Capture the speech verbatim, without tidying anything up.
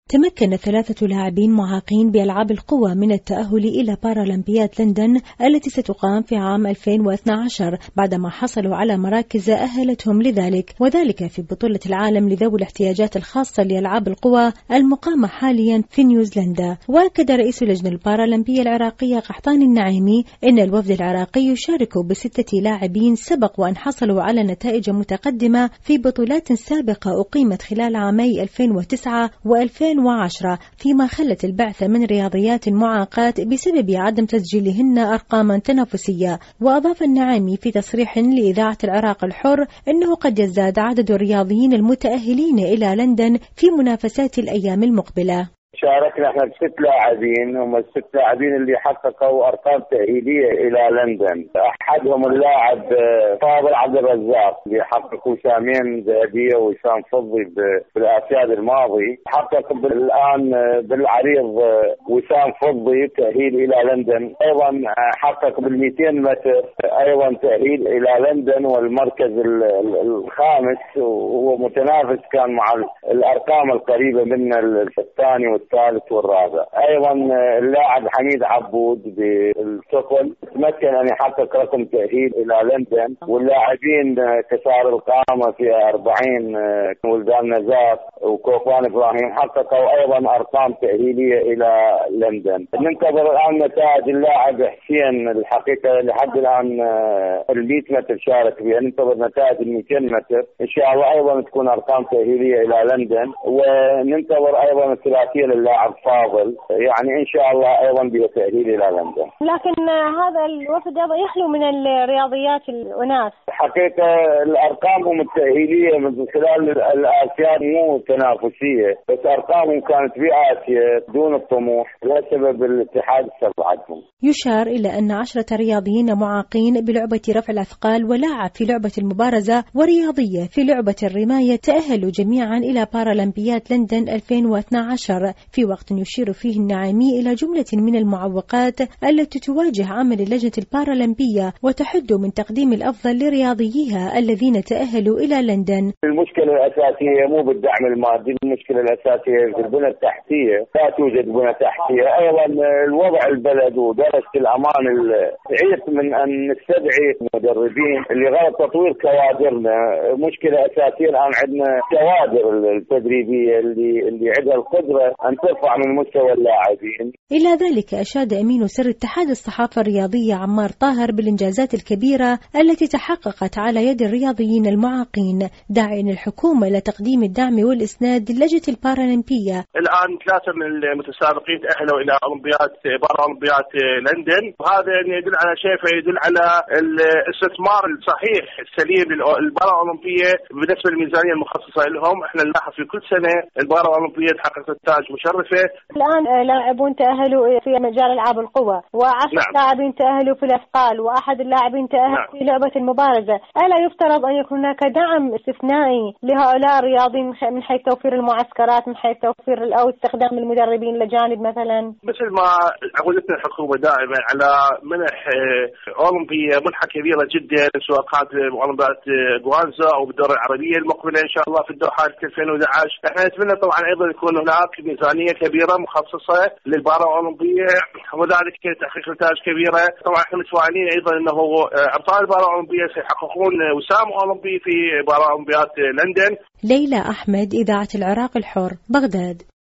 تمكن ثلاثة لاعبين معاقين بألعاب القوى من التأهل إلى بارالمبياد لندن التي ستقام في عام ألفين واثني عشر بعدما حصلوا على مراكز أهلتهم لذلك، وذلك في بطولة العالم لذوي الاحتياجات الخاصة لألعاب القوى المقامة حاليا في نيوزيلندا. وأكد رئيس اللجنة البارالمبية العراقية قحطان النعيمي أن الوفد العراقي يشارك بستة لاعبين سبق وأن حصلوا على نتائج متقدمة في بطولات سابقة أقيمت خلال عامي ألفين وتسعة وألفين وعشرة، فيما خلت البعثة من رياضيات معاقات بسبب عدم تسجيلهن أرقاما تنافسية. وأضاف النعيمي في تصريح لإذاعة العراق الحر أنه قد يزداد عدد الرياضيين المتأهلين إلى لندن في منافسات الأيام المقبلة. شاركنا احنا بست لاعبين، هم الست لاعبين اللي حققوا ارقام تأهيلية الى لندن. احدهم اللاعب فاضل عبد الرزاق اللي حقق وسامين ذهبية وسام فضي في الاسياد الماضي، حقق الان بالعريض وسام فضي تأهيل الى لندن. ايضا حقق بالمئتين متر ايضا تأهيل الى لندن والمركز الخامس، وهو متنافس كان مع الارقام القريبة من الثاني الثالث والرابع. ايضا اللاعب حميد عبود بالثقل تمكن ان يحقق رقم تأهيل الى لندن، واللاعبين كسار القامة في أربعين ولدان نزار وكوفان ابراهيم حققوا ايضا ارقام تأهيلية الى لندن. ننتظر الان نتائج اللاعب حسين، الحقيقة لحد الان المئة متر شارك بها، ننتظر نتائج المئتين متر ان شاء الله ايضا تكون ارقام تأهيلية الى لندن، وننتظر ايضا الثلاثية للاعب فاضل، يعني ان شاء الله ايضا بتأهيل الى لندن. لكن هذا الوفد يخلو من الرياضيات الاناث. حقيقة الارقام التأهيلية من خلال الاسياد مو تنافسية، بس ارقامهم كانت بآسيا دون الطموح بسبب الاتحاد استبعدهم. يشار الى ان عشرة رياضيين معاقين بلعبة رفع الاثقال ولاعب في لعبة المبارزة ورياضية في لعبة الرماية تأهلوا جميعا الى بارالمبياد لندن ألفين واثني عشر، في وقت يشير فيه النعيمي إلى جملة من المعوقات التي تواجه عمل اللجنة البارالمبية وتحد من تقديم الأفضل لرياضييها الذين تأهلوا إلى لندن. المشكلة الأساسية مو بالدعم المادي، المشكلة الأساسية في البنى التحتية، لا توجد بنى تحتية. أيضا الوضع البلد ودرجة الأمان تعيق من أن نستدعي مدربين اللي غير تطوير كوادرنا. مشكلة أساسية الآن عندنا كوادر التدريبية اللي اللي عندها القدرة أن ترفع من مستوى اللاعبين. إلى ذلك أشاد أمين سر اتحاد الصحافة الرياضية عمار طاهر بالإنجازات الكبيرة التي تحققت على يد الرياضيين المعاقين، داعيا الحكومة لتقديم الدعم والإسناد للجنة البارالمبية. الآن ثلاثة من المتسابقين تأهلوا إلى أولمبياد بارالمبياد لندن، وهذا يدل على شيء، فيدل على الاستثمار الصحيح السليم للبارالمبية بالنسبة للميزانية المخصصة لهم. احنا نلاحظ في كل سنة البارالمبية تحقق نتائج مشرفة. الآن لاعبون تأهلوا في مجال ألعاب القوى، وعشرة نعم. لاعبين تأهلوا في الأثقال، وأحد اللاعبين تأهل نعم. في لعبة المبارزة. ألا يفترض أن يكون هناك دعم استثنائي لهؤلاء الرياضيين من حيث توفير المعسكرات، من حيث توفير أو استخدام المدربين الأجانب مثلا؟ مثل ما عودتنا الحكومة دائما على منح أولمبية، منحة كبيرة جدا، سواء كانت أولمبياد غوانزا أو بالدورة العربية المقبلة إن شاء الله في الدوحة ألفين وأحد عشر. احنا نتمنى طبعا أيضا يكون هناك ميزانية كبيرة مخصصة للبارا أولمبية، وذلك تحقيق نتائج كبيرة. طبعا احنا متفائلين أيضا أنه أبطال البارا أولمبية سيحققون وسام أولمبي في بارا أولمبياد لندن. ليلى أحمد، إذاعة العراق الحر، بغداد.